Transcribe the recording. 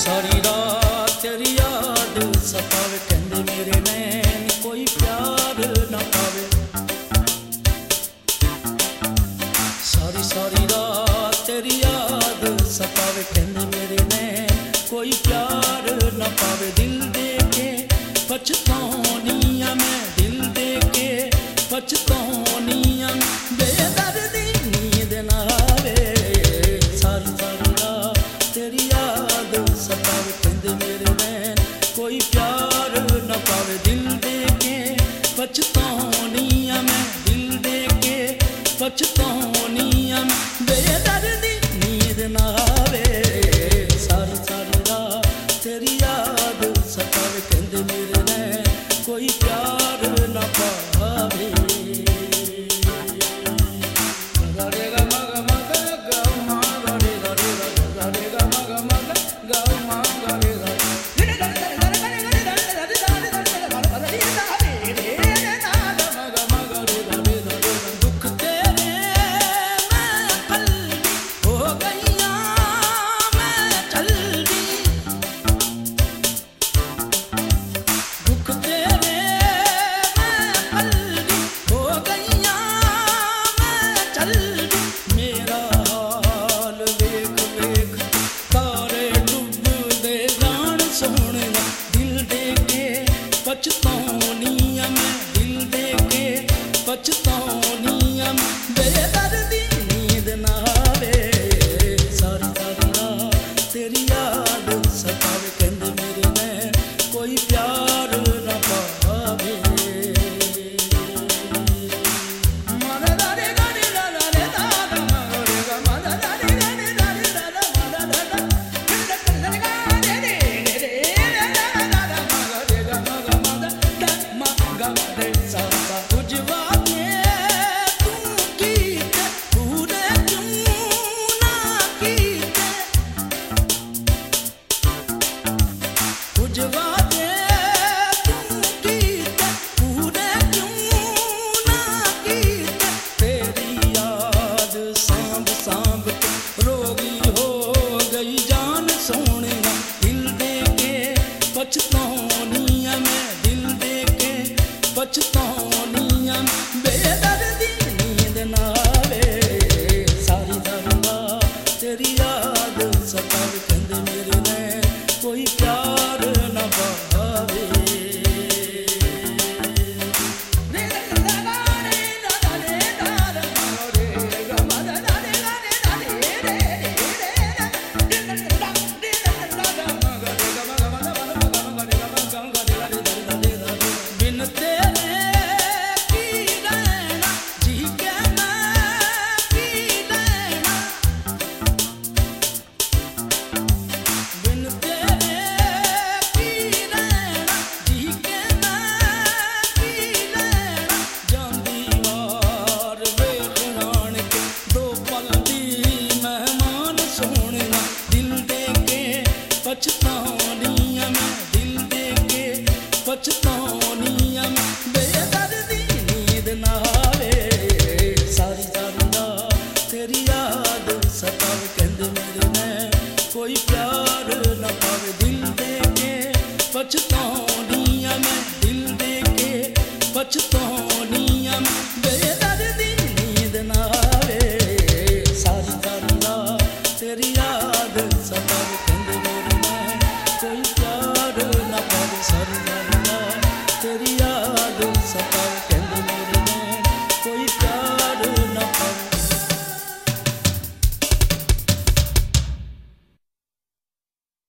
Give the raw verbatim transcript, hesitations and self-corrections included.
सारी रात तेरी याद सतावे, कहंदे मेरे नैन कोई प्यार ना पावे। सारी सारी रात तेरी याद सतावे, कहंदे मेरे नैन कोई प्यार ना पावे। दिल दे के पछताउनियां मैं, दिल दे के पछताउनियां, बेदर्दी नींद ना आवे। सारी सारी रात तेरी याद सतावे, कहंदे मेरे नैन कोई प्यार ना पावे। दिल दे के पछताउनियां मैं, दिल दे के पछताउनियां, बेदर्दी नींद ना आवे। सारी सारी रात तेरी याद सतावे, कहंदे मेरे नैन कोई प्यार ना पावे। पछताउनियां मैं, दिल दे के पछताउनियां, बेदर्दी नींद ना आवे। सारी सारी रात तेरी याद सतावे, कहंदे मेरे नैन कोई प्यार ना पावे। पछताउनियां मैं, दिल दे के पछताउनियां, बेदर्दी नींद ना आवे। सारी सारी रात तेरी याद सतावे, कहंदे मेरे नैन कोई प्यार ना पावे। पछताउनियां मैं, दिल दे के पछताउनियां, बेदर्दी नींद ना आवे। सारी सारी रात तेरी याद सतावे, कहंदे मेरे नैन कोई प्यार ना पावे। दिल दे के पछताउनियां मैं, दिल दे के पछताउनियां।